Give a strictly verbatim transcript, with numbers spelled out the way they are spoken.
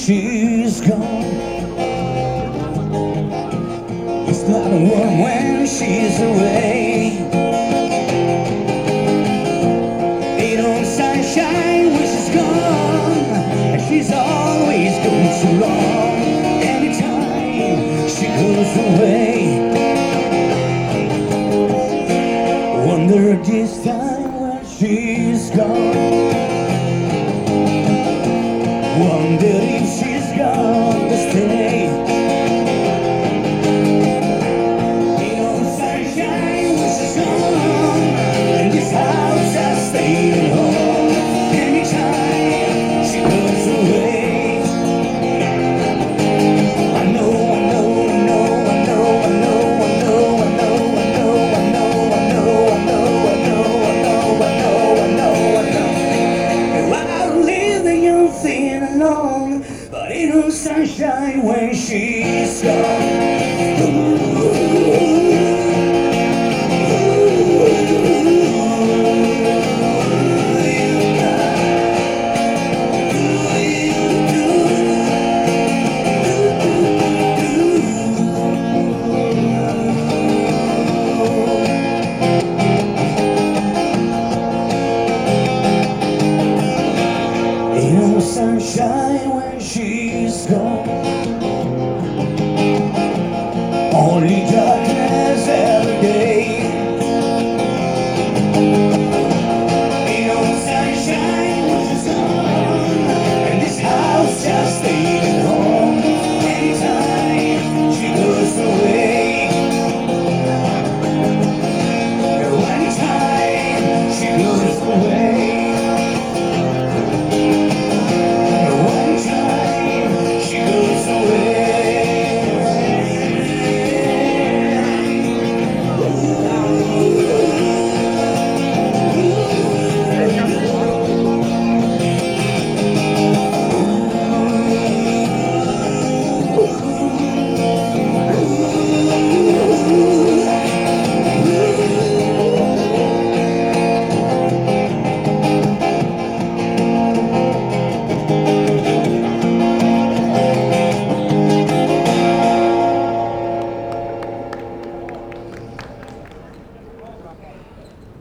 she's gone. It's not warm when she's away. Ain't no sunshine when she's gone, and she's always gone too long. Every time she goes away, wonder this time when she's gone. Wonder if she's gonna stay. Ain't no sunshine when she's gone, and this house I stay